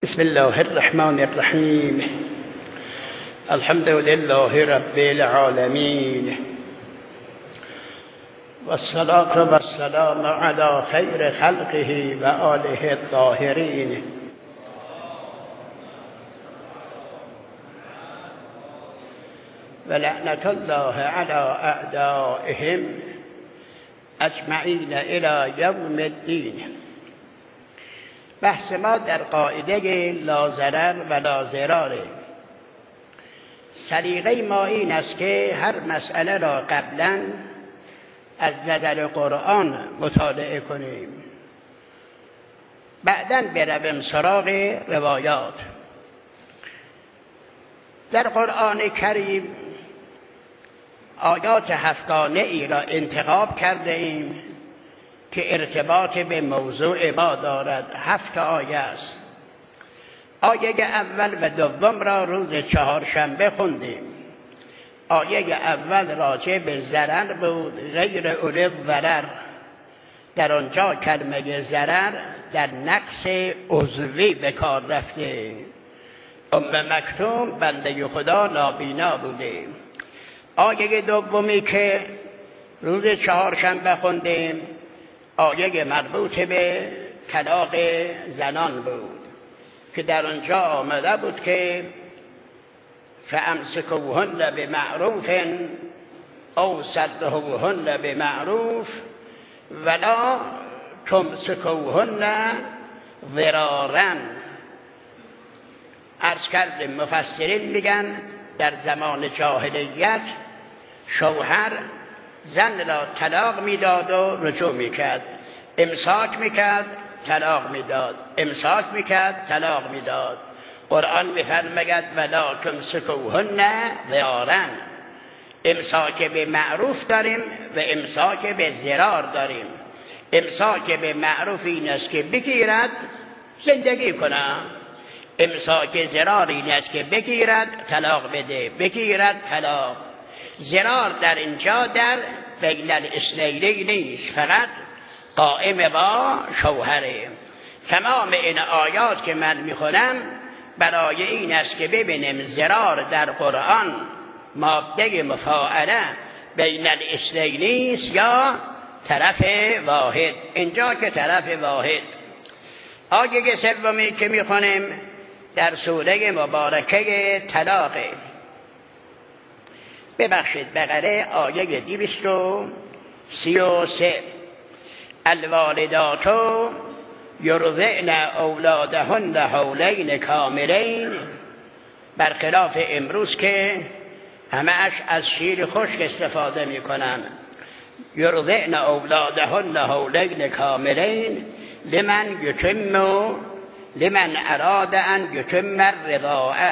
بسم الله الرحمن الرحیم. الحمد لله رب العالمین والصلاة والسلام على خیر خلقه و آله الطاهرین. ولعنة الله على اعدائهم اجمعین الی یوم الدین. بحث ما در قاعده لا ضرر و لا ضراره. سلیقه ما این است که هر مسئله را قبلا از نظر قرآن مطالعه کنیم، بعداً برویم سراغ روایات. در قرآن کریم آیات هفتگانه ای را انتخاب کرده ایم که ارتباط به موضوع ما دارد. 7 آیه است. آیه اول و دوم را روز چهارشنبه خوندیم. آیه اول راجع به ضرر بود، غیر اولی ضرر. در آنجا کلمه ضرر در نقص عضوی به کار رفته. مکتوم بنده خدا نابینا بوده. آیه دومی که روز چهارشنبه خوندیم آیه مربوط به طلاق زنان بود که در آنجا آمده بود که فامسکوهن بمعروف او سرحوهن بمعروف ولا تمسکوهن ضرارا. عرض کردیم مفسرین میگن در زمان جاهلیت شوهر زن را طلاق میداد و رجوع میکرد، امساک میکرد طلاق میداد، امساک میکرد طلاق میداد. قرآن میفرماید ولا تمسکوهن ضرارا. امساک به معروف داریم و امساک به ضرار داریم. امساک به معروف این است که بگیرد زندگی کنه، امساک ضرار این است که بگیرد طلاق بده، بگیرد طلاق. ضرار در اینجا در بین الاثنین نیست، فقط قائم با شوهره. تمام این آیات که من میخونم برای این است که ببینیم ضرار در قرآن ماده مفاعله بین الاثنین نیست یا طرف واحد. اینجا که طرف واحد. آیه سومی که میخونیم در سوره مبارکه طلاقه. ببخشید بقره آیه 233. الوالدات یرضعن اولادهن حولین کاملین. برخلاف امروز که همه‌اش از شیر خشک استفاده میکنن. یرضعن اولادهن حولین کاملین لمن اراد ان یتم الرضاعه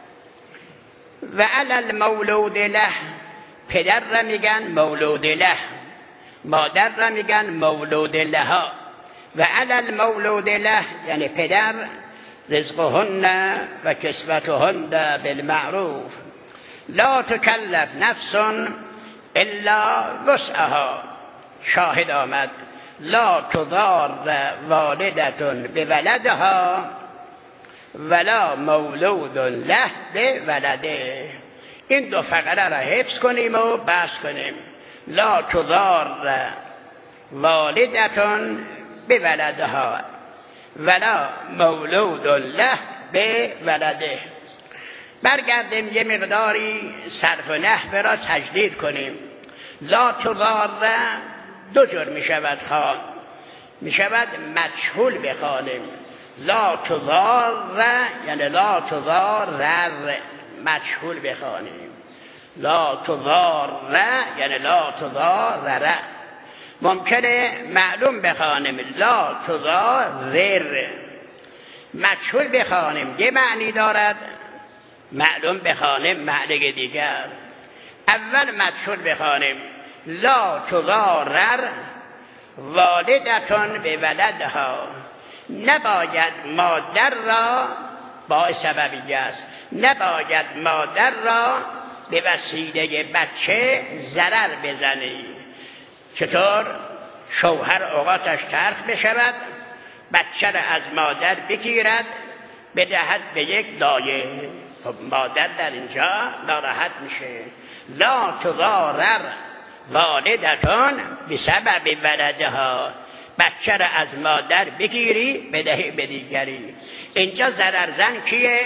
و علی المولود له. پدر را میگن مولود له، مادر را میگن مولود لها. و علی المولود له یعنی پدر رزقهن و کسوتهن بالمعروف لا تکلف نفس الا وسعها. شاهد آمد لا تضار والدة بولدها ولا مولود له بولده. این دو فقره را حفظ کنیم و بحث کنیم. لا تضار والدة بولدها ولا مولود له بولده. برگردیم یه مقداری صرف و نحو را تجدید کنیم. لا تضار دو جور می شود خوان، می شود مجهول بخوانیم. لا تضار یعنی لا تضارر، مجهول بخوانیم. لا تضار یعنی لا تضارر. ممکنه معلوم بخوانیم لا تضارر. مجهول بخوانیم یه معنی دارد، معلوم بخوانیم معنی دیگر. اول مجهول بخوانیم لا تضارر والدتون به ولدها. نباید مادر را با سببیه است، نباید مادر را به وسیله بچه ضرر بزنی. چطور؟ شوهر اوقاتش تلخ بشود، بچه را از مادر بگیرد بدهد به یک دایه. خب مادر در اینجا ناراحت میشه. لا تضارر والدتون بسبب ولدها، بچه را از مادر بگیری بدهی به دیگری. اینجا ضررزن کیه؟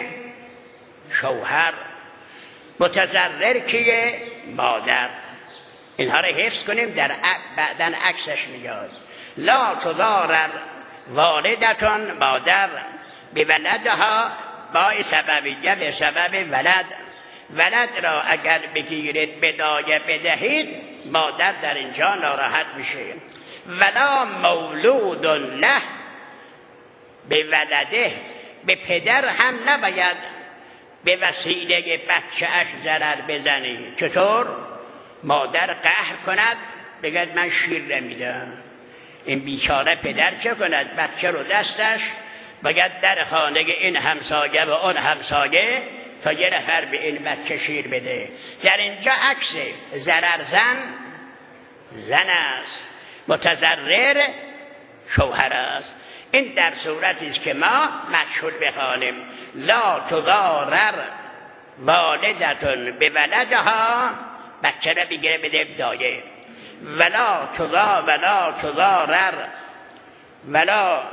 شوهر. متضرر کیه؟ مادر. اینها را حفظ کنیم، در بعدن عکسش میاد. لا تضارر والدتون، مادر، به ولدها، با سببیه به سبب ولد. ولد را اگر بگیرید به دایه بدهید، مادر در اینجا ناراحت میشه. ولا مولود له به ولده، به پدر هم نباید به وسیله بچه اش ضرر بزنی. چطور؟ مادر قهر کند بگد من شیر نمیدم، این بیچاره پدر چه کند؟ بچه رو دستش بگد در خانه این همسایه و اون همسایه تا یه نفر به این بچه شیر بده. در اینجا عکس ضرر زن است، متضرر شوهر است. این در صورتی است که ما مجهول بخوانیم. لا تضارر والدتون به ولدها، بچه را بگیره بده دایه. ولا تضارر ولا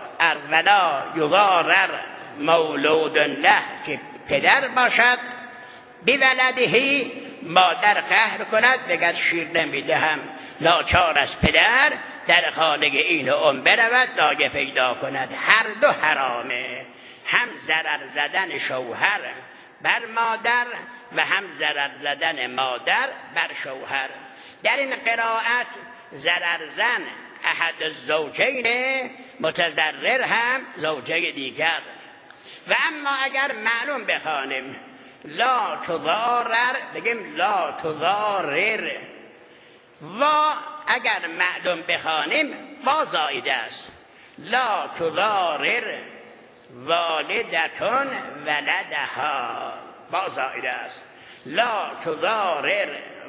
یضارر مولود له، که پدر باشد به ولدهی، مادر قهر کند بگد شیر نمیدهم، لاچار از پدر در خانه این و اون برود دایه پیدا کند. هر دو حرامه، هم ضرر زدن شوهر بر مادر و هم ضرر زدن مادر بر شوهر. در این قرائت ضرر زن احد الزوجین، متضرر هم زوجه دیگر. و اما اگر معلوم بخوانیم لا تضارر، بگیم لا تضارر. و اگر معلوم بخوانیم وا زائده است. لا تضارر والدتون ولدها، وا زائده است. لا تضارر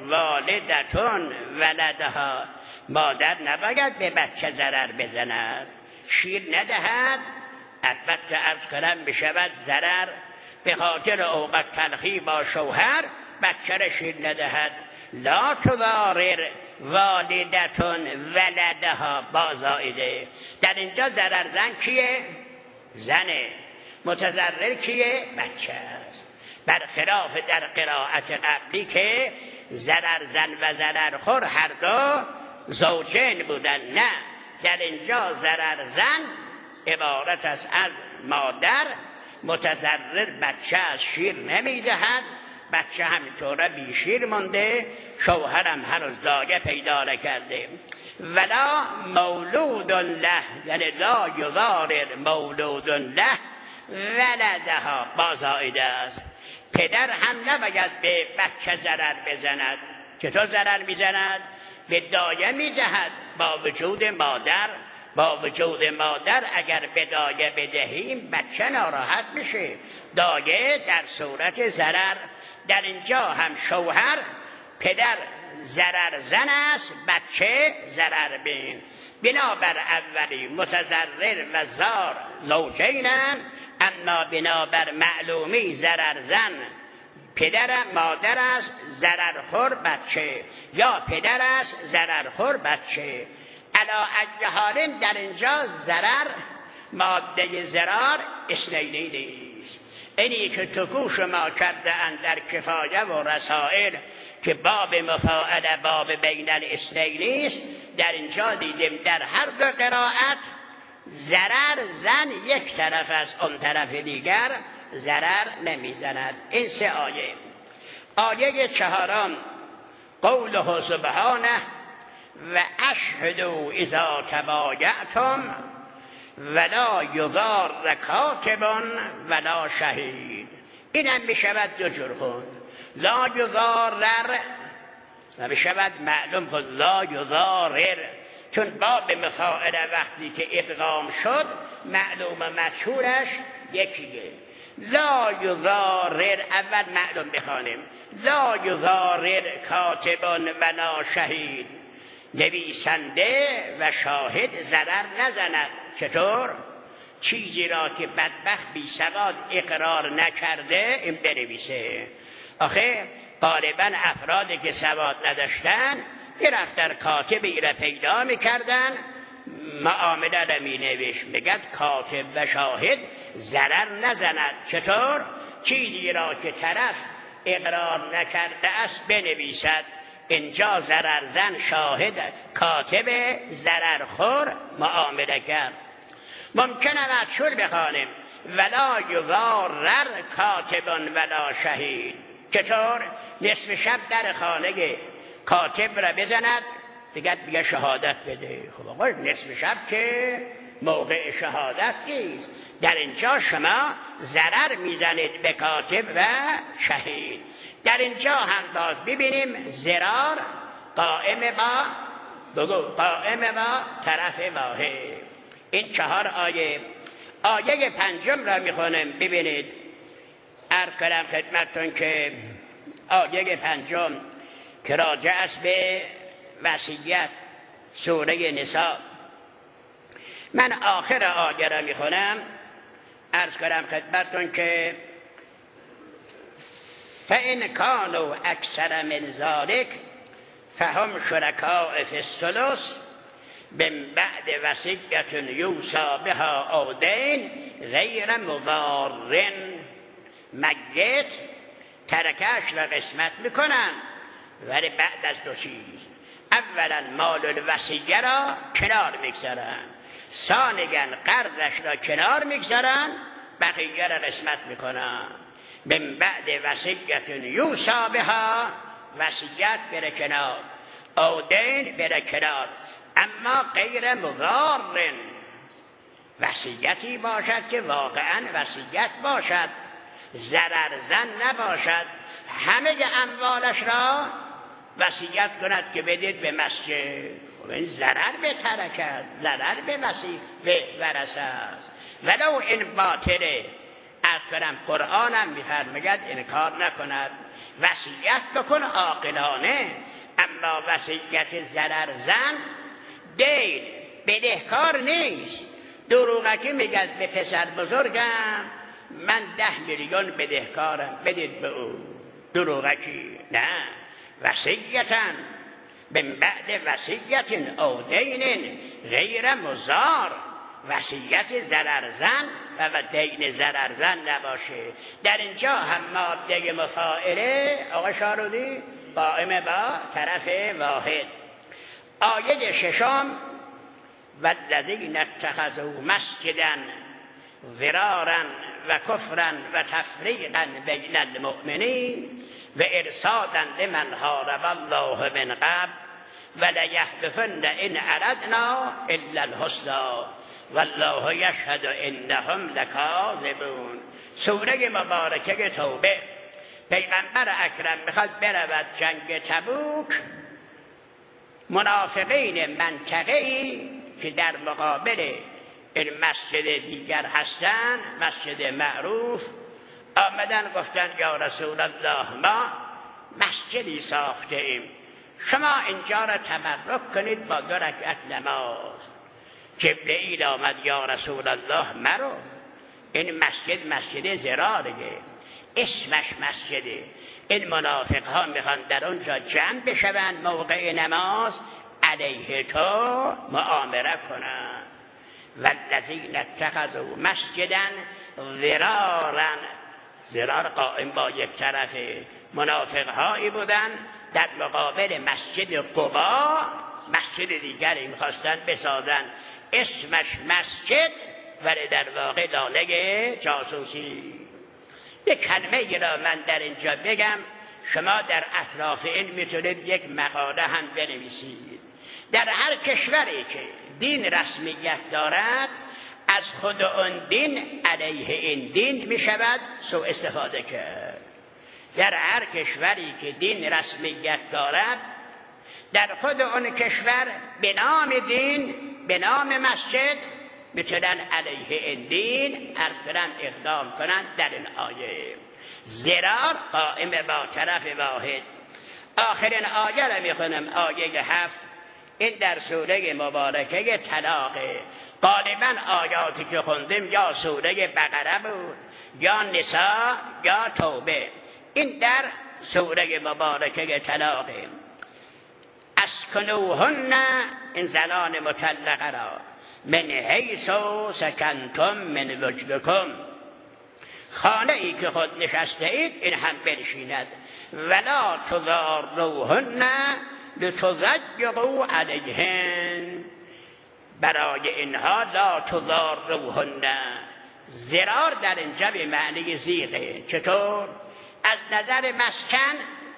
والدتون ولدها، مادر نباید به بچه ضرر بزند، شیر ندهد. البته عرض کنم بشود ضرر به خاطر اوقات تلخی با شوهر، بچه را شیر ندهد. لا تضارر والدتون ولدها، با زائده. در اینجا ضرر زن کیه؟ زنه. متضرر کیه؟ بچه است. برخلاف در قرائت قبلی که ضرر زن و ضرر خور هر دو زوجین بودن، نه، در اینجا ضرر زن عبارت است از مادر، متضرر بچه از شیر نمیدهد، بچه همینطوره بی شیر مونده، شوهرم هنوز دایه پیدا نکرده. ولا مولود له، یعنی لا یضارر مولود له ولدها، با زائده است. پدر هم نباید به بچه ضرر بزند. چطور ضرر میزند؟ به دایه میدهد با وجود مادر. با وجود مادر اگر به دایه بدهیم بچه ناراحت میشه. دایه در صورت ضرر. در اینجا هم شوهر، پدر ضرر زن است، بچه ضرر بین. بنابر اولی متضرر و زار زوجینن، اما بنابر معلومی ضرر زن پدر مادر است، ضرر خور بچه، یا پدر است ضرر خور بچه. علا ای حال در اینجا ضرر ماده ضرار اثنینی نیست. اینی که تو گوش ما کرده اند در کفایه و رسائل که باب مفاعله باب بین الاثنین است، در اینجا دیدیم در هر دو قرائت ضرر زن یک طرف است، اون طرف دیگر ضرر نمیزند. این سه آیه. آیه چهارم قوله سبحانه و اشهدوا اذا تبایعتم ولا یضار کاتب ولا شهید. این هم بشود دو جور خون، لا یضارر و بشود معلوم کن لا یضارر، چون باب مفاعله وقتی که ادغام شد معلوم مجهولش یکیه. لا یضارر، اول معلوم بخوانیم لا یضارر کاتب ولا شهید، نویسنده و شاهد ضرر نزند. چطور؟ چیزی را که بدبخت بی سواد اقرار نکرده این بنویسه. آخه غالبا افرادی که سواد نداشتن میرفتن کاتبی را پیدا میکردن، معامله را مینوشت، میگد کاتب و شاهد ضرر نزند. چطور؟ چیزی را که طرف اقرار نکرده است بنویسد. اینجا ضررزن شاهد، کاتب ضررخور معامله کرد. ممکنه مجهول بخوانیم ولا یضارر کاتب ولا شهید. چطور؟ نصف شب در خانه کاتب را بزند بگد بیا شهادت بده. خب آقا نصف شب که موقع شهادت نیست. در اینجا شما ضرر میزنید به کاتب و شهید. در اینجا هم باز ببینیم ضرار قائم با طرف واحد. این 4 آیه. آیه 5 را میخونم ببینید. عرض کنم خدمتتون که آیه 5 که راجع است به وصیت، سوره نساء. من آخر آیه را میخونم. عرض کنم خدمتتون که فإن كانوا أكثر من ذلك فهم شركاء في الثلث من بعد وصية يوصى بها أو دين غیر مضار. میت ترکش را قسمت میکنن ولی بعد از 2 چیز. اولا مال الوصیه را کنار میگذارن، ثانیا قرضش را کنار میگذارن، بقیه را قسمت میکنن. من بعد وصیت یوصی بها، وصیت بره کنار، او دین بره کنار، اما غیر مضار. وصیتی باشد که واقعا وصیت باشد، ضررزن نباشد. همه اموالش را وصیت کند که بدید به مسجد. خب این ضرر به ترکت، ضرر به ورثه است. ولو این باطله. از کنم قرآنم میفرماید انکار نکند، وصیت بکن عاقلانه. اما وصیت ضررزن دین بدهکار نیست. دروغکی میگد به پسر بزرگم من 10 میلیون بدهکارم بدید به او. دروغکی نه. وصیتن من بعد وصیت او دین غیر مضار. وصیت ضررزن و دین ضررزن نباشه. در اینجا هم ماده مفاعله آقا شارودی قائم با طرف واحد. آیه 6 والذین اتخذوا مسجدا ضرارا و کفرا و تفریقا بین المؤمنین و ارصادا لمن حارب الله من قبل وليحلفن ان اردنا الا الحسنى والله یشهد انهم لکاذبون. سوره مبارکه توبه. پیغمبر اکرم میخواد برود جنگ تبوک. منافقین منطقه‌ای که در مقابل این مسجد دیگر هستن، مسجد معروف، آمدن گفتن یا رسول الله ما مسجدی ساخته ایم، شما اینجا را تبرک کنید با 2 رکعت نماز. جبرئیل آمد یا رسول الله مرو، این مسجد ضراره، اسمش مسجده. این منافق ها میخوان در اونجا جمع بشوند موقع نماز علیه تو مؤامره کنند. والذین اتخذوا مسجدا ضرارا، ضرار قائم با یک طرفه. منافق هایی بودن در مقابل مسجد قبا مسجد دیگری میخواستن بسازن، اسمش مسجد ولی در واقع لانه جاسوسی. یک کلمه را من در اینجا بگم، شما در اطراف این میتونید یک مقاله هم بنویسید. در هر کشوری که دین رسمیت دارد از خود اون دین علیه این دین میشود سوء استفاده کرد. در هر کشوری که دین رسمیت دارد در خود اون کشور به نام دین، به نام مسجد میتونن علیه این دین اقدام کنند. در این آیه ضرار قائم با طرف واحد. آخرین آیه را میخونم، آیه 7. این در سوره مبارکه طلاقه. غالبا آیاتی که خوندیم یا سوره بقره بود یا نساء یا توبه. این در سوره مبارکه طلاقه. اسکنوهن، این زنان مطلقه را، من حیث سکنتم من وجدکم، خانه ای که خود نشسته اید این هم بنشیند. ولا تضاروهن لتضيقوا علیهن، برای اینها لا تضاروهن. ضرار در اینجا به معنی ضیقه. چطور؟ از نظر مسکن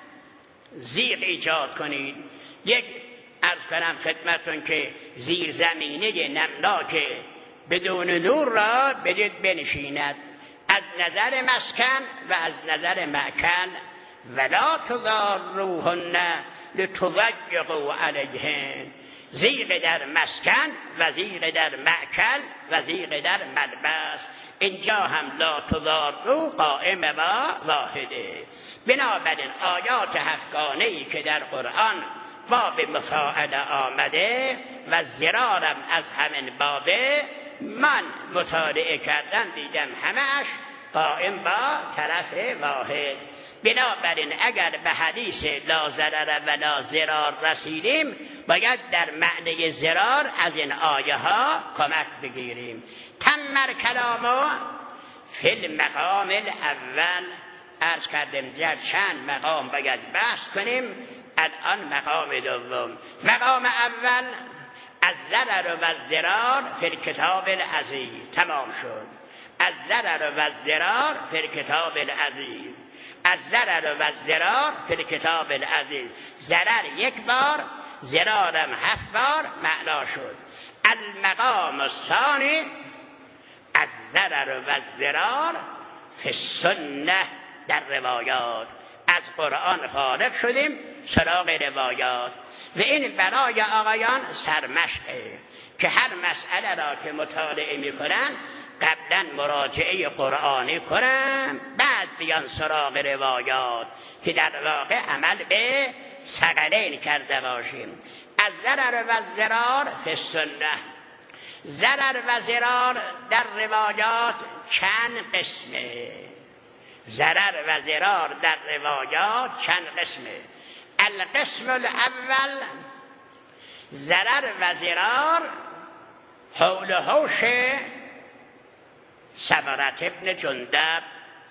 ضیق ایجاد کنید. یک عرض کنم خدمتون که زیرزمینه نمناک بدون نور را بدید بنشیند، از نظر مسکن و از نظر مأکل. ولا تضاروهن لتضيقوا علیهن، ضیق در مسکن و ضیق در مأکل و ضیق در ملبس. اینجا هم لا تضارو قائم و واحده. بنابراین آیات هفتگانه‌ای که در قرآن باب مفاعله آمده و ضرارم از همین بابه، من مطالعه کردم دیدم همش قائم با طرف واحد. بنابراین اگر به حدیث لا ضرر و لا ضرار رسیدیم باید در معنی ضرار از این آیه ها کمک بگیریم. تمر کلامو فی المقام الاول، عرض کردیم در چند مقام باید بحث کنیم. الان مقام دوم. مقام اول از ضرر و ضرار فی الکتاب العزیز، تمام شد. از ضرر و ضرار فی الکتاب العزیز، از ضرر و ضرار فی الکتاب العزیز. ضرر یک بار، ضرارم 7 بار معنا شد. المقام الثانی از ضرر و ضرار فی السنه، در روایات. از قرآن خارج شدیم سراغ روایات و این برای آقایان سرمشقه که هر مسئله را که مطالعه میکنن قبلا مراجعه قرآنی کنن، بعد بیان سراغ روایات که در واقع عمل به ثقلین کرده باشیم. از ضرر و ضرار فی السنه. ضرر و ضرار در روایات چند قسمه. ضرر و ضرار در روایات چند قسمه. القسم الاول ضرر و ضرار حول و حوش سمرة ابن جندب،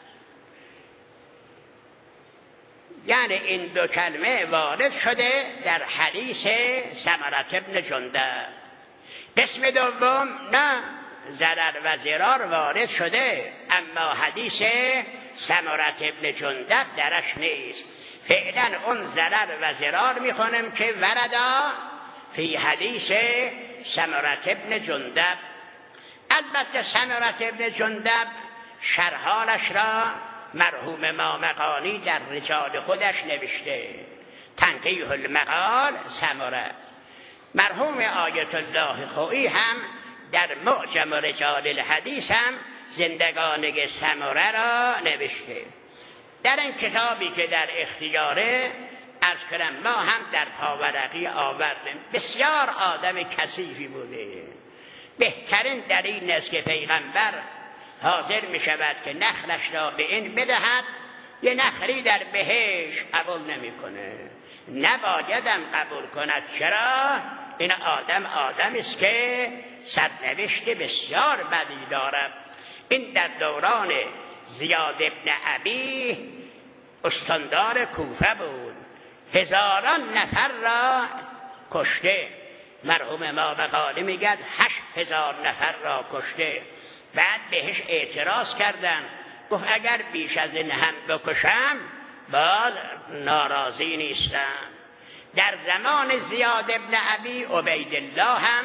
یعنی این دو کلمه وارد شده در حدیث سمرة ابن جندب. قسم دوم نه، ضرر و ضرار وارد شده اما حدیث سمرة ابن جندب درش نیست. فعلا اون ضرر و ضرار میخونم که وردا فی حدیث سمرة ابن جندب. البته سمرة ابن جندب شرحالش را مرحوم مامقانی در رجال خودش نوشته، تنقیح المقال سمره. مرحوم آیت الله خویی هم در معجم رجال الحدیث هم زندگانی سمره را نوشته. در این کتابی که در اختیاره از کنم ما هم در پاورقی آوردیم. بسیار آدم کثیفی بوده. بهترین دلیل است که پیغمبر حاضر می شود که نخلش را به این بدهد، یه نخلی در بهشت قبول نمی کنه، نبایدم قبول کند. چرا؟ این آدم است که سرنوشت بسیار بدی دارد. این در دوران زیاد ابن ابی استاندار کوفه بود، هزاران نفر را کشته. مرحوم مامقانی میگد 8000 نفر را کشته. بعد بهش اعتراض کردن، گفت اگر بیش از این هم بکشم باز ناراضی نیستم. در زمان زیاد ابن ابی عبیدالله هم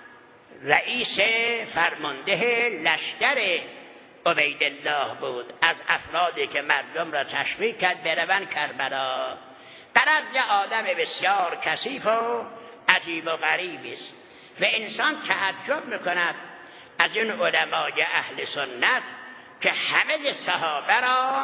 رئیس فرمانده لشکر عبیدالله بود، از افرادی که مردم را تشویق کرد بروند کربلا. غرض یه آدم بسیار کثیف و عجیب و غریبی است و انسان تعجب میکند از این علمای اهل سنت که همه صحابه را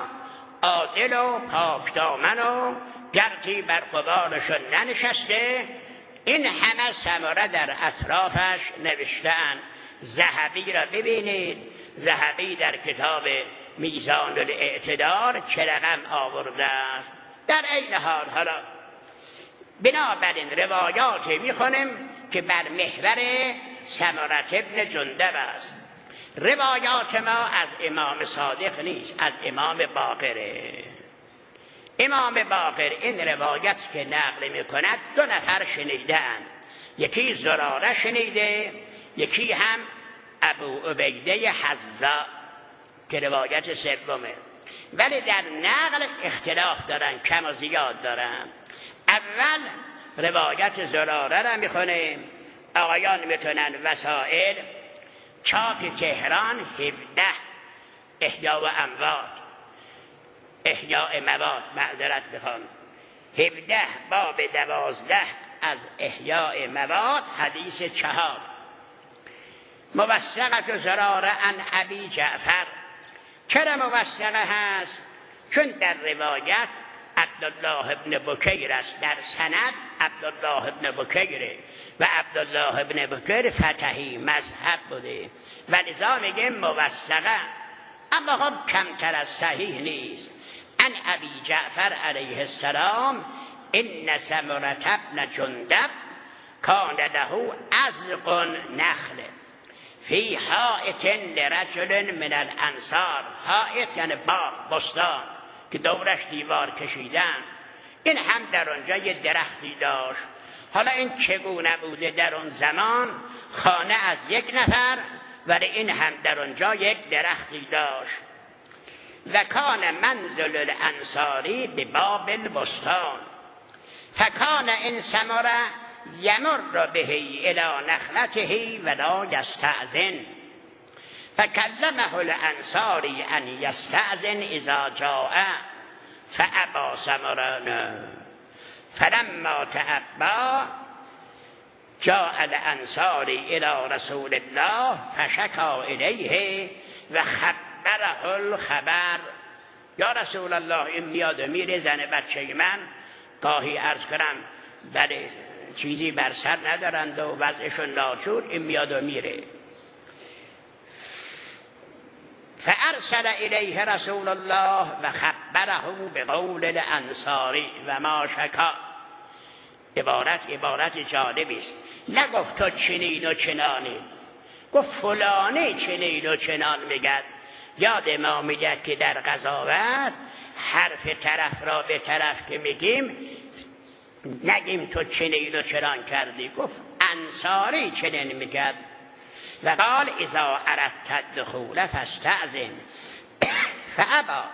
عادل و پاکدامن و گردی بر قبالشون ننشسته، این همه ثمره در اطرافش نوشتن. ذهبی را ببینید، ذهبی در کتاب میزان الاعتدال چه رقم آورده است. در این حال حالا بنابراین روایات میخونیم که بر محور سمرة ابن جندب است. روایات ما از امام صادق نیست، از امام باقره. امام باقر این روایت که نقل میکند 2 نفر شنیدند، یکی زراره شنیده، یکی هم ابو عبیده حذا که روایت سومه، ولی در نقل اختلاف دارن، کم و زیاد دارن. اول روایت زراره را میخونیم. آقایان میتونن وسائل چاپ تهران 17 احیاء مواد معذرت بخوام 17 باب 12 از احیاء مواد حدیث 4 موثقت زراره عن ابی جعفر. چرا موثقه هست؟ چون در روایت عبدالله ابن بکیر است، در سند عبدالله ابن بکیره و عبدالله ابن بکیر فتحی مذهب بوده و لذا میگه موثقه، اما خب کمتر از صحیح نیست. ان ابی جعفر علیه السلام ان سمرة ابن جندب کان له ازق نخل فی حائط لرجل من الانصار. حائط یعنی باغ، بستان که دورش دیوار کشیدن. این هم در آنجا یه درختی داشت. حالا این چگونه بوده در اون زمان؟ خانه از یک نفر، ولی این هم در آنجا یک درختی داشت. و کان منزل الانصاری به باب البستان فکان این ثمره یمر به الی نخلته ولا یستأذن فکلمه الانصاری ان یستأذن اذا جاء فابا ثمران فلما تأبى جاء الانصاری الی رسول الله فشکا الیه و خبره الخبر. یا رسول الله این میاد و میره، زن بچه من گاهی عرض کنم بله چیزی بر سر ندارند و وضعشون ناچور، این میاد و میره. فارسل الیه رسول الله و خبره بقول الانصاری و ما شکا. عبارت جالبی است. نگفت تو چنین و چنانی، گفت فلانی چنین و چنان میگد. یاد ما میگه که در قضاوت حرف طرف را به طرف که میگیم نگیم تو چنین و چنان کردی، گفت انصاری چنین میگد. و قال اذا اردت الدخول فاستأذن فابا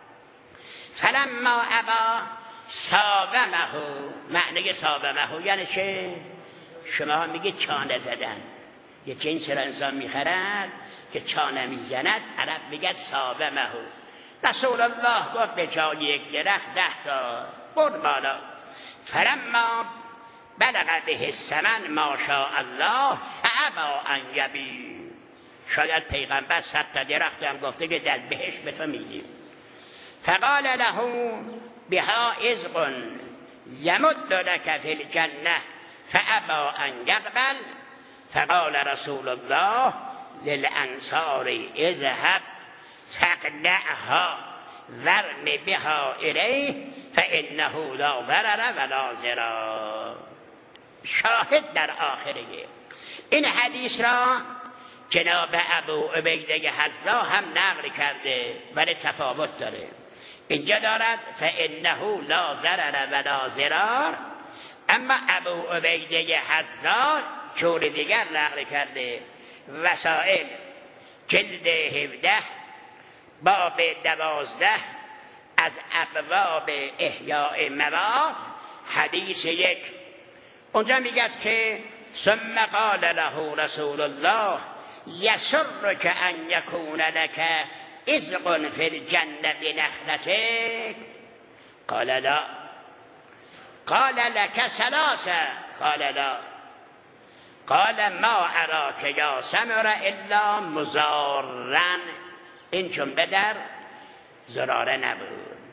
فلما ابا صابمه. معنی صابمه یعنی چه؟ شما میگید چانه زدن. یه جنس را انسان میخرد که چانه میزند، عرب میگد صابمه. رسول الله گفت به جای یک درخت 10 تا برد بالا. فلما بلغ به الثمن ما شاء الله فابا ان یبی. شاید پیغمبر 100 تا درخت هم گفته که در بهشت به تو میدیم. فقال له بها ازق یمد لك فی الجنه فابا ان یقبل. فقال رسول الله للانصار اذهب فاقلعها ورم بها الیه فانه لا ضرر ولا ضرار. شاهد در آخره این حدیث را جناب ابو عبیده حذا هم نقل کرده، ولی تفاوت داره. اینجا دارد فانه لا ضرر ولا ضرار، اما ابو عبیده حذا جور دیگر نقل کرده. وسائل جلد 17 باب 12 از ابواب احیاء مواد حدیث 1. اونجا میگد که ثم قال له رسول الله یسرک ان یکون لک ازق فی الجنه بنخلتک. قال لا. قال لك 3. قال لا. قال ما اراک یا ثمره الا مضارا. این جمله در زراره نبود،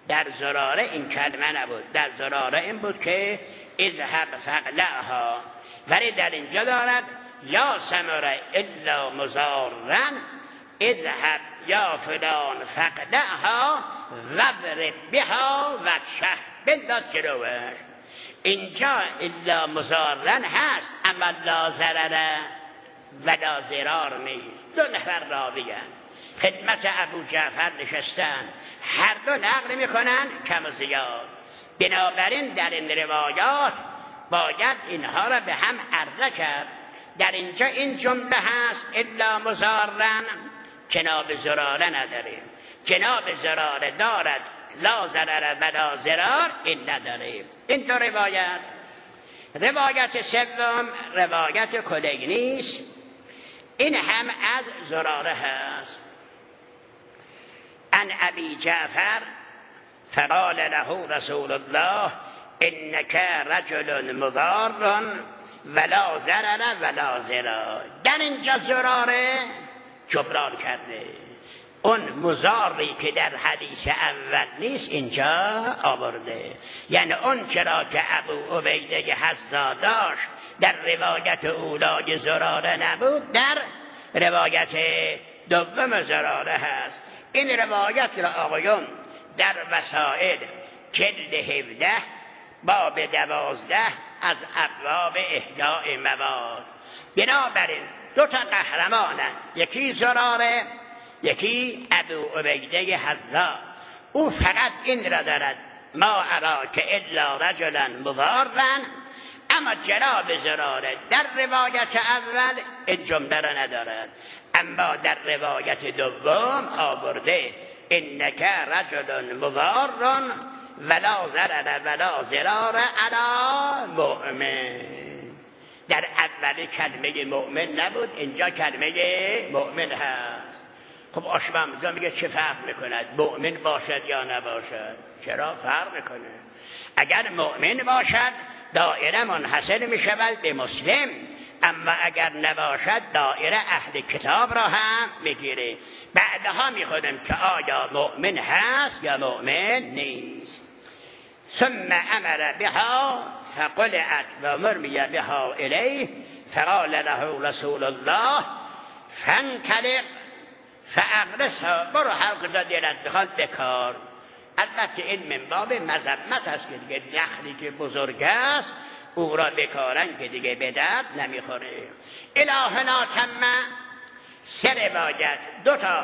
در زراره این کلمه نبود. در زراره این بود که اذهب فقلعها، ولی در اینجا دارد یا سمره الا مزارن اذهب یا فلان فقلعها وضرب بها وجهه، بنداز جلوش. اینجا الا مزارن هست اما لا ضرر ولا ضرار نیست. دو نفر راویان خدمت ابو جعفر نشستن، هر دو نقل میکنن کم و زیاد. بنابراین در این روایات باید اینها را به هم عرضه کرد. در اینجا این جمله هست الا مزارن، جناب زراره نداره. جناب زراره دارد لا ضرر ولا ضرار، این نداره. این دو روایت. روایت سوم روایت کلینی است، این هم از زراره هست. عن ابی جعفر فقال له رسول الله انک رجل مضار ولا ضرر ولا ضرار. در اینجا زراره جبران کرده اون مضاری که در حدیث اول نیست اینجا آورده. یعنی اون چرا که ابو عبیده حظا داشت در روایت اولای زراره نبود، در روایت دوم زراره هست. این روایت را آقایون در وسائل جلد 17 باب 12 از ابواب احیاء مواد. بنابراین دو تا قهرمانند، یکی زراره یکی ابو عبیده حظا. او فقط این را دارد ما اراک الا رجلا مضارا، اما جناب زراره در روایت اول این جمله را ندارد، اما در روایت دوم آورده انک رجل مضار ولا ضرر ولا ضرار علی مؤمن. در اولی کلمه مؤمن نبود، اینجا کلمه مؤمن هست. خب آشمامزا میگه چه فرق میکند مؤمن باشد یا نباشد؟ چرا فرق میکنه؟ اگر مؤمن باشد دایره منحصر میشود به مسلم، اما اگر نباشد دایره اهل کتاب را هم میگیره. بعدها میخونم که آیا مؤمن هست یا مؤمن نیست. ثم امر بها فقلعت و مرمی بها الیه فقال له رسول الله فانطلق فاغرسها، برو هر کجا دلت بخواد بکار. البته این من باب مذمت است که دیگه نخلی که بزرگ است او را بکارن که دیگه به درد نمیخوره. الهنا تم. سه روایت، دو تا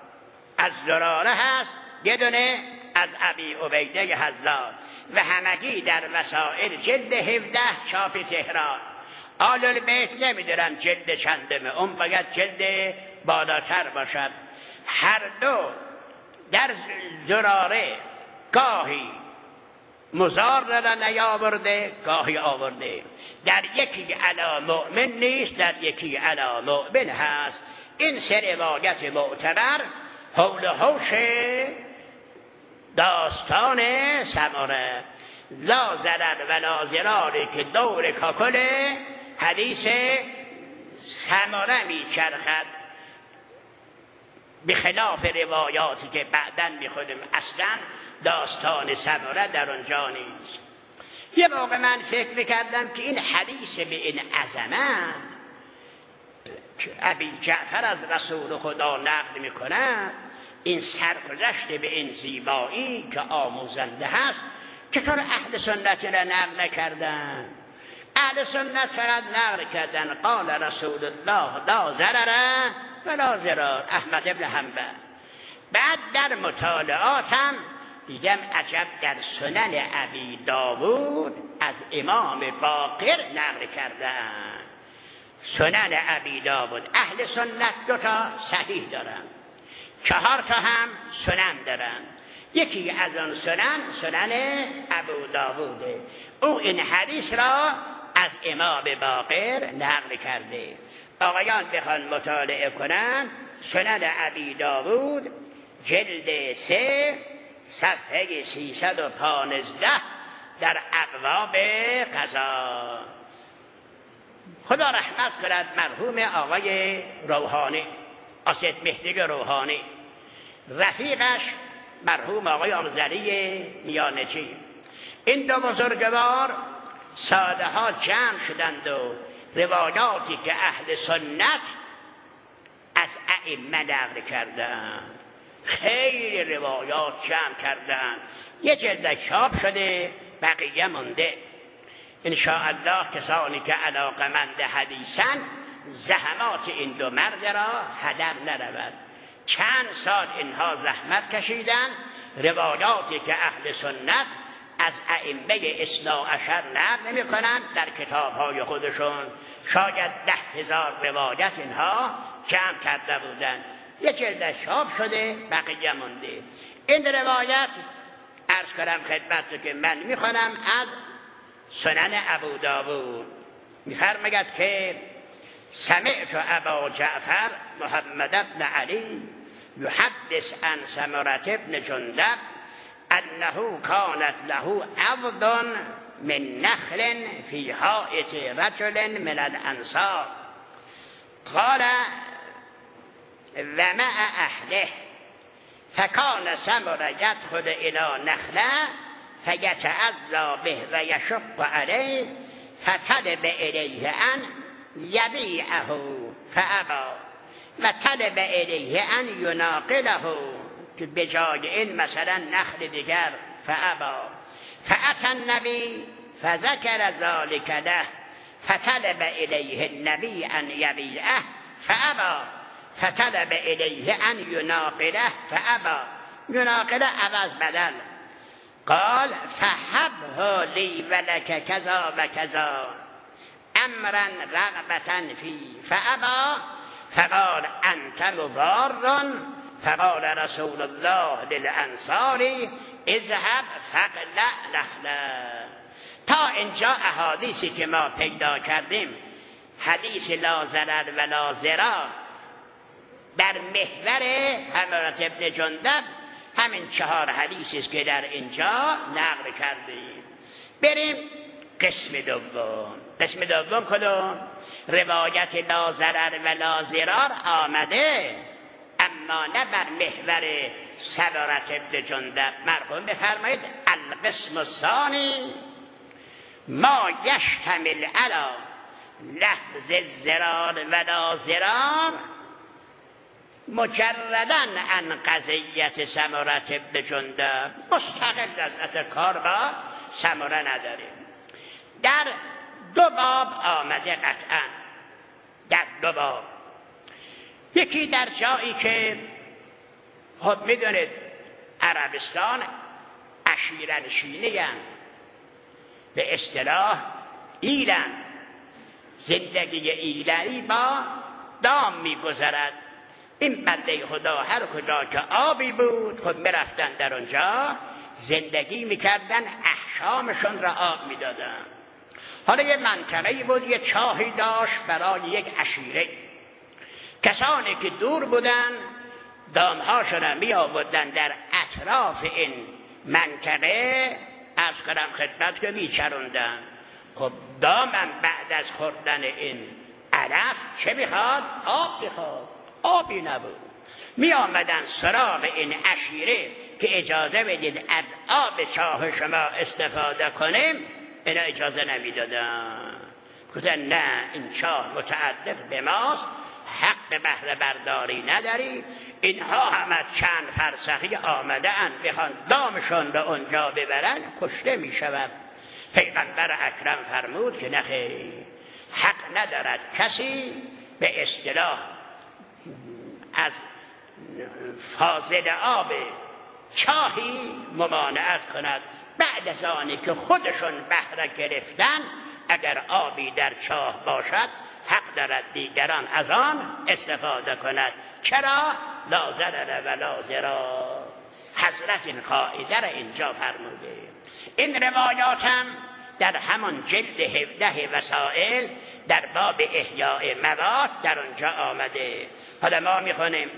از زراره هست، یه دونه از ابی عبیده حظا و همگی در وسائل جلد 17 چاپ تهران. آل البیت نمیدونم جلد چندمه، اون باید جلد بالاتر باشد. هر دو در زراره گاهی مضار را نیاورده گاهی آورده. در یکی علی مؤمن نیست، در یکی علی مؤمن هست. این سه روایت معتبر حول و حوش داستان سمره لا ضرر ولا ضراری که دور کاکل حدیث سمره میچرخد، بخلاف روایاتی که بعداً میخونیم اصلاً داستان سمره در اونجا نیست. یه موقع من فکر میکردم که این حدیث به این عظمت که ابی جعفر از رسول خدا نقل میکنه، این سرگذشت به این زیبایی که آموزنده هست، چطور اهل سنت را نقل نکردن؟ اهل سنت فقط نقل کردن قال رسول الله لا ضرر ولا ضرار، احمد ابن حنبل. بعد در مطالعاتم دیدم عجب در سنن ابی داوود از امام باقر نقل کردن. سنن ابی داوود اهل سنت دو تا صحیح دارن، 4 تا هم سنن دارن. یکی از آن سنن ابو داووده. او این حدیث را از امام باقر نقل کرده. آقایان بخوان مطالعه کنن سنن ابی داوود جلد 3 صفحه 315 در ابواب قضا. خدا رحمت کند مرحوم آقای روحانی، اسد مهدی روحانی، رفیقش مرحوم آقای آمزری میانجی. این دو بزرگوار سالها جمع شدند و روایاتی که اهل سنت از ائمه نقل کردند، خیلی روایات جمع کردند، یه جلد چاپ شده، بقیه مونده. انشاءالله کسانی که علاقمند حدیثن زحمات این دو مرد را هدر نرود. چند سال اینها زحمت کشیدن، روایاتی که اهل سنت از ائمه اثنا عشر نقل نمی کنند در کتاب‌های خودشون، شاید 10,000 روایت اینها جمع کرده بودند، یه جلد چاپ شده، بقیه مونده. این روایت عرض کنم خدمت که من میخوانم از سنن ابو داوود. میفرماید که سمعت ابا جعفر محمد بن علی یحدث عن سمرة بن جندب انه كانت له عضد من نخل في حائط رجل من الانصار قال ومع اهله فكان سمرة يدخل الى نخله فيتعذى به ويشق عليه فطلب اليه ان يبيعه فابى وطلب اليه ان يناقله که بجای این مثلا نخل دیگر فابى فاتى النبي فذكر ذلك له فطلب اليه النبي ان يبيعه فابى فطلب اليه ان يناقله فابى يناقله عوض بدل قال فهبه لي ولك كذا وكذا امرا رغبة فيه فابى فقال انت مضار فقال رسول الله للانصار اذهب فاقلع نخله. تا اینجا احادیثی که ما پیدا کردیم، حدیث لا ضرر و لا ضرار در محور سمرة بن جندب، همین 4 حدیثی است که در اینجا نقل کردیم. بریم قسم دوم. قسم دوم کدوم؟ روایت لا ضرر و لا ضرار آمده، اما نه بر محور سمرة بن جندب. مرحوم بفرمایید القسم الثانی ما یشتمل علی لفظ الضرار و لا ضرار مجرداً عن قضیت سمرة بن جندب، مستقل از اصل کار با سمره نداریم. در 2 باب آمده قطعا، در 2 باب. یکی در جایی که خب میدونید عربستان عشیرنشینی‌اند، به اصطلاح ایلن، زندگی ایلنی با دام میگذرد. این بنده خدا هر کجا که آبی بود خود میرفتن در اونجا زندگی میکردن، احشامشون را آب میدادن. حالا یه منطقه‌ای بود، یه چاهی داشت برای یک عشیره. کسانی که دور بودن دامهاشون را می آوردن در اطراف این منطقه، از کنم خدمت که میچروندن. خب دامم بعد از خوردن این علف چه میخواد؟ آب میخواد. آبی نبود. می آمدن سراغ این عشیره که اجازه بدید از آب چاه شما استفاده کنیم، اینا اجازه نمیدادن. گفتن نه، این چاه متعلق به ماست، حق بهره برداری نداری. اینها هم از چند فرسخی آمده اند بخوان دامشون به اونجا ببرن، کشته می شود. پیغمبر اکرم فرمود که نخیر، حق ندارد کسی به اصطلاح از فاضل آب چاهی ممانعت کند. بعد از آنی که خودشون بهره گرفتن، اگر آبی در چاه باشد حق دارد دیگران از آن استفاده کند. چرا؟ لا ضرر و لا ضرار. حضرت این قاعده را اینجا فرموده. این روایات هم در همان جلد 17 وسائل در باب احیاء مواد در اونجا آمده. حالا ما میخونیم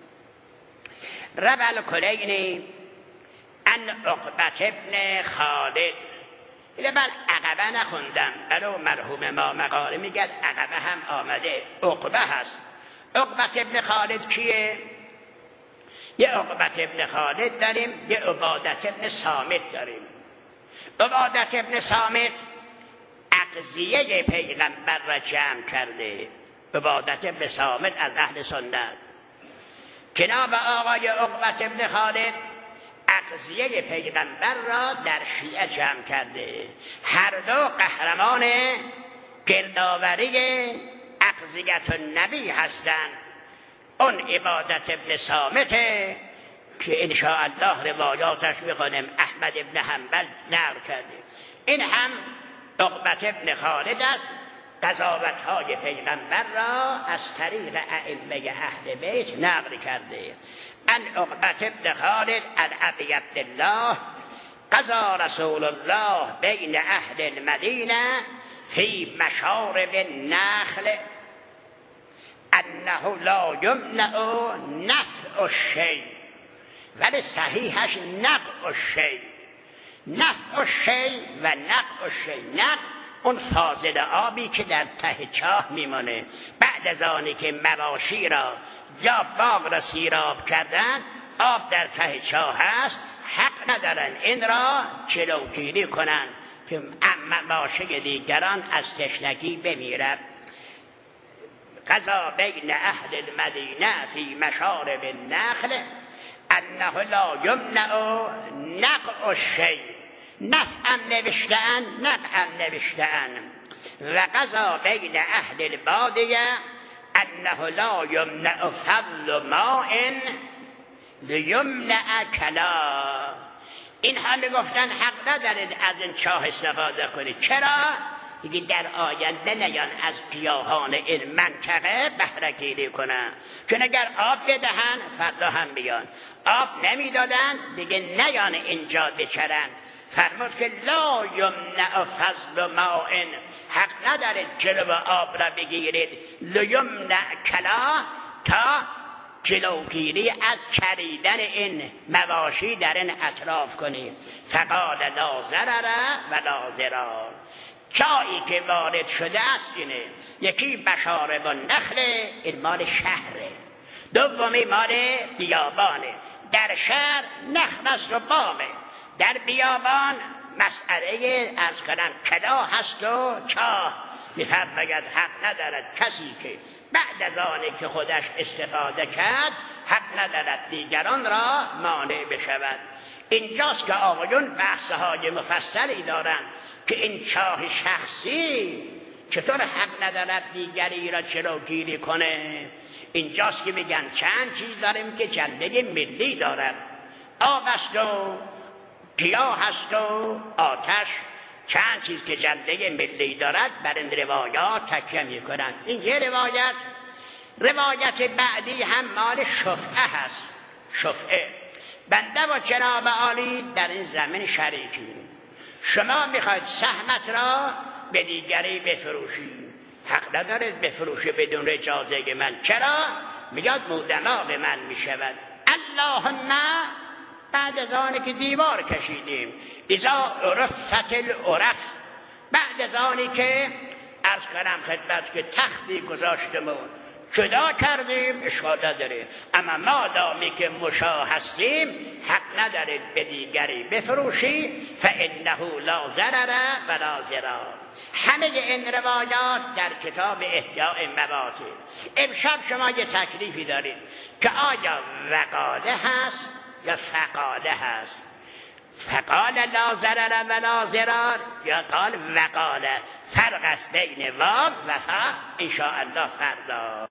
روى الكليني عن عقبة ابن خالد. من عقبه نخوندم، بلو مرحوم ما مقاله میگه عقبه هم آمده، عقبه هست. عقبة ابن خالد کیه؟ یه عقبت ابن خالد داریم، یه عبادت ابن صامت داریم. عبادت ابن صامت اقضیه پیغمبر را جمع کرده. عبادت ابن صامت از اهل سنت. جناب آقای عقبت ابن خالد اقضیه پیغمبر را در شیعه جمع کرده. هر دو قهرمان گردآوری اقضیت النبی هستند. اون عبادت ابن صامته که انشاءالله روایاتش میخونیم احمد ابن حنبل نقل کرده. این هم عقبت ابن خالد است. قضاوت‌های پیغمبر را از طریق ائمه اهل بیت نقل کرده. ان عقبت ابن خالد عن ابی عبدالله قضا رسول الله بین اهل المدینه فی مشارب النخل انه لا یمنع نفع الشیء، ولی صحیحش نقع الشیء. نفع الشیء و نقع الشیء. نقع اون فاضل آبی که در ته چاه میمونه بعد از آنی که مواشی را یا باغ را سیراب کردن، آب در ته چاه هست، حق ندارن این را جلوگیری کنن که مواشی دیگران از تشنگی بمیرد. قضا بین اهل المدینه فی مشارب النخل انه لا یمنع نقع الشیء. نفعم نوشتن، نقعم نوشتن. و قضا بین اهل البادیه انه لا یمنع فضل ماء لیمنع کلا. این همه گفتن حق ندارید از این چاه استفاده کنید. چرا؟ دیگه در آینده نیان از گیاهان این منطقه بهره گیری کنن، چون اگر آب بدهن فردا هم بیان. آب نمیدادن دیگه نیان اینجا بچرن. فرمود که لا یمنع فضل ماء، حق ندارید جلو آب را بگیرید. لیمنع کلا، تا جلوگیری از چریدن این مواشی در این اطراف کنید. فقال لا ضرر ولا ضرار. جایی که وارد شده است اینه، یکی مشارب النخل، این مال شهره، دومی مال بیابانه. در شهر نخل است و باغه، در بیابان مسئله از کنم کلا هست و چاه. میفرماید حق ندارد کسی که بعد از آنی که خودش استفاده کرد حق ندارد دیگران را مانع بشود. اینجاست که آقایون بحث‌های مفصلی دارند که این چاه شخصی چطور حق ندارد دیگری را جلوگیری کنه. اینجاست که میگن چند چیز داریم که جنبه ملی دارد. آب است و گیاه هست و آتش، چند چیز که جنبه ملی دارد بر این روایات تکیه میکنند. این یه روایت بعدی هم مال شفعه هست. شفعه بنده و جناب عالی در این زمین شریکیم. شما میخواید سهمت را به دیگری بفروشید، حق ندارید بفروشید بدون اجازه من. چرا؟ میگاد مودماغ من میشود. اللهم بعد از آنی که دیوار کشیدیم، اذا عرفت العرف، بعد از آنی که عرض کنم خدمت که تختی گذاشتمون جدا کردیم، اشکال نداره. اما ما دامی که مشا هستیم حق ندارید به دیگری بفروشی. فانه لا ضرر ولا ضرار. همه این روایات در کتاب احیاء مواد. امشب شما یه تکلیفی دارید که آیا وقاله هست یا فقاله هست. فقال لا ضرر ولا ضرار یا قال وقاله. فرق است بین واو و فا ان شاء الله فردا.